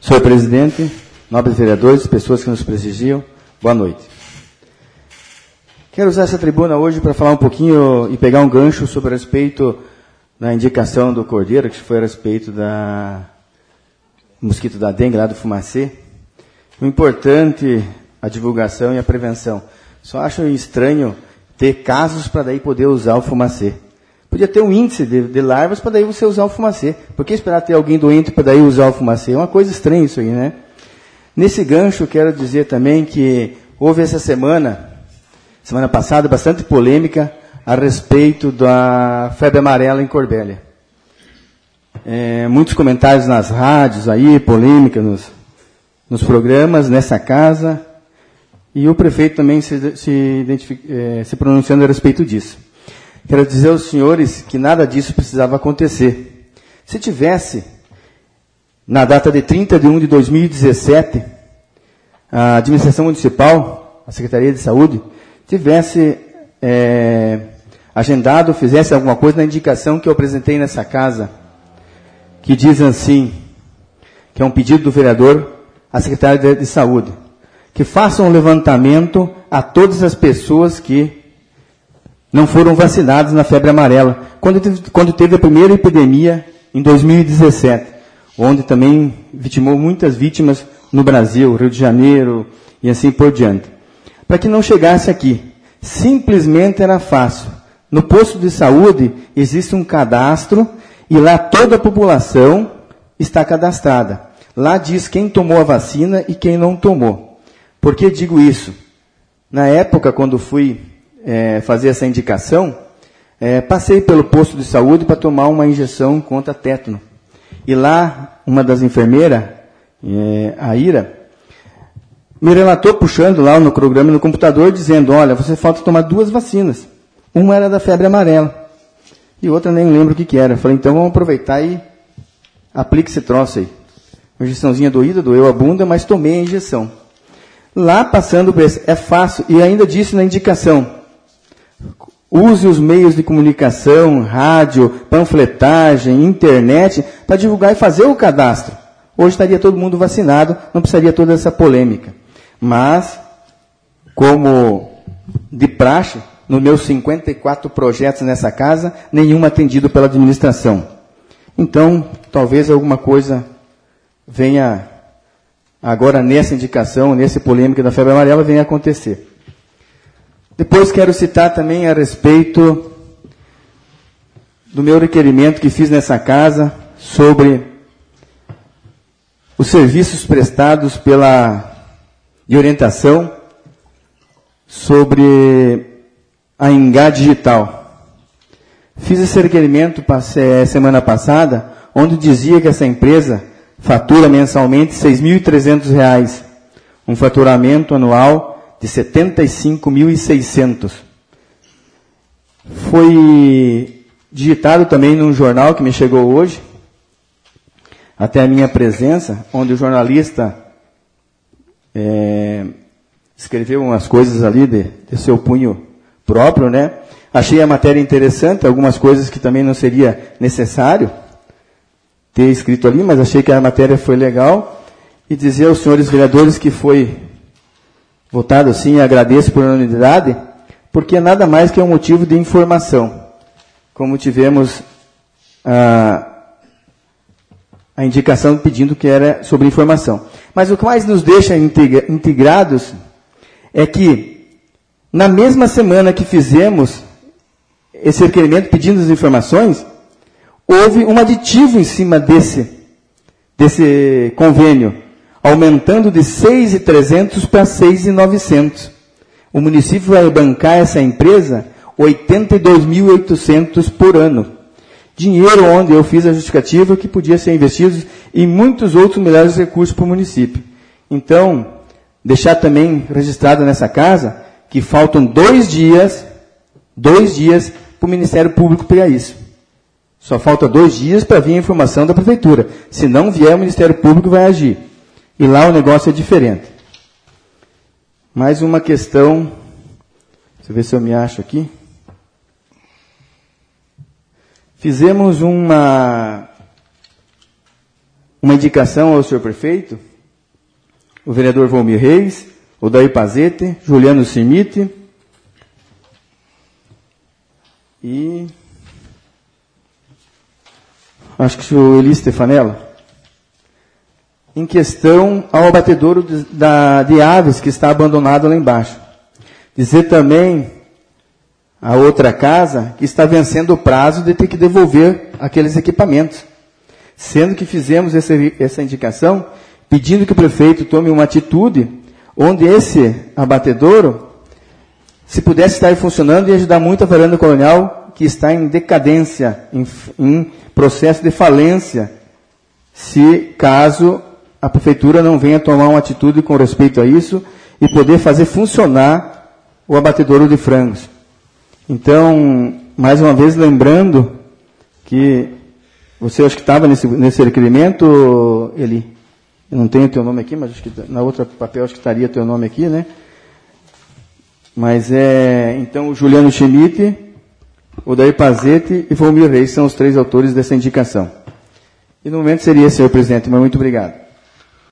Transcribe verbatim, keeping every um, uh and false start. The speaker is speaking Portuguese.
Senhor presidente, nobres vereadores, pessoas que nos prestigiam, boa noite. Quero usar essa tribuna hoje para falar um pouquinho e pegar um gancho sobre a respeito da indicação do Cordeiro, que foi a respeito da mosquito da dengue, lá do fumacê. O importante, a divulgação e a prevenção. Só acho estranho ter casos para daí poder usar o fumacê. Podia ter um índice de, de larvas para daí você usar o fumacê. Por que esperar ter alguém doente para daí usar o fumacê? É uma coisa estranha isso aí, né? Nesse gancho, quero dizer também que houve essa semana, semana passada, bastante polêmica a respeito da febre amarela em Corbélia. É, muitos comentários nas rádios aí, polêmica nos, nos programas, nessa casa, e o prefeito também se, se, é, se pronunciando a respeito disso. Quero dizer aos senhores que nada disso precisava acontecer. Se tivesse, na data de trinta de um de dois mil e dezessete, a administração municipal, a Secretaria de Saúde, tivesse é, agendado, fizesse alguma coisa na indicação que eu apresentei nessa casa, que diz assim, que é um pedido do vereador à Secretaria de Saúde, que faça um levantamento a todas as pessoas que não foram vacinados na febre amarela, quando teve, quando teve a primeira epidemia em dois mil e dezessete, onde também vitimou muitas vítimas no Brasil, Rio de Janeiro e assim por diante. Para que não chegasse aqui, simplesmente era fácil. No posto de saúde existe um cadastro e lá toda a população está cadastrada. Lá diz quem tomou a vacina e quem não tomou. Por que digo isso? Na época, quando fui É, fazer essa indicação, é, passei pelo posto de saúde para tomar uma injeção contra tétano. E lá, uma das enfermeiras, é, a Ira, me relatou puxando lá no programa no computador, dizendo, olha, você falta tomar duas vacinas. Uma era da febre amarela. E outra nem lembro o que, que era. Eu falei, então vamos aproveitar e aplique esse troço aí. Uma injeçãozinha doída, doeu a bunda, mas tomei a injeção. Lá, passando por esse, é fácil, e ainda disse na indicação, use os meios de comunicação, rádio, panfletagem, internet, para divulgar e fazer o cadastro. Hoje estaria todo mundo vacinado, não precisaria toda essa polêmica. Mas, como de praxe, nos meus cinquenta e quatro projetos nessa casa, nenhum atendido pela administração. Então, talvez alguma coisa venha, agora nessa indicação, nessa polêmica da febre amarela, venha acontecer. Depois quero citar também a respeito do meu requerimento que fiz nessa casa sobre os serviços prestados pela de orientação sobre a Engá Digital. Fiz esse requerimento semana passada, onde dizia que essa empresa fatura mensalmente seis mil e trezentos reais, um faturamento anual de setenta e cinco mil e seiscentos. Foi digitado também num jornal que me chegou hoje, até a minha presença, onde o jornalista é, escreveu umas coisas ali de, de seu punho próprio, né? Achei a matéria interessante, algumas coisas que também não seria necessário ter escrito ali, mas achei que a matéria foi legal, e dizer aos senhores vereadores que foi votado sim, e agradeço por unanimidade, porque é nada mais que um motivo de informação. Como tivemos a, a indicação pedindo que era sobre informação. Mas o que mais nos deixa integra, integrados é que, na mesma semana que fizemos esse requerimento pedindo as informações, houve um aditivo em cima desse, desse convênio, aumentando de seis mil e trezentos para seis mil e novecentos. O município vai bancar essa empresa oitenta e dois mil e oitocentos por ano. Dinheiro onde eu fiz a justificativa que podia ser investido em muitos outros melhores recursos para o município. Então, deixar também registrado nessa casa que faltam dois dias, dois dias para o Ministério Público pegar isso. Só falta dois dias para vir a informação da Prefeitura. Se não vier, o Ministério Público vai agir. E lá o negócio é diferente. Mais uma questão, deixa eu ver se eu me acho aqui. Fizemos uma, uma indicação ao senhor prefeito, o vereador Volmir Reis, o Daí Pazete, Juliano Schmidt e acho que o Eli Stefanella, em questão ao abatedouro de, da, de aves que está abandonado lá embaixo. Dizer também a outra casa que está vencendo o prazo de ter que devolver aqueles equipamentos, sendo que fizemos essa, essa indicação pedindo que o prefeito tome uma atitude onde esse abatedouro, se pudesse estar funcionando, ia ajudar muito a varanda colonial, que está em decadência, em, em processo de falência, se caso a prefeitura não venha tomar uma atitude com respeito a isso e poder fazer funcionar o abatedouro de frangos. Então, mais uma vez, lembrando que você acho que estava nesse, nesse requerimento, Eli. Eu não tenho teu nome aqui, mas acho que na outra papel acho que estaria teu nome aqui, né? Mas é, então, o Juliano Schmidt, o Daí Pazete e Volmir Reis são os três autores dessa indicação. E no momento seria, senhor presidente, mas muito obrigado.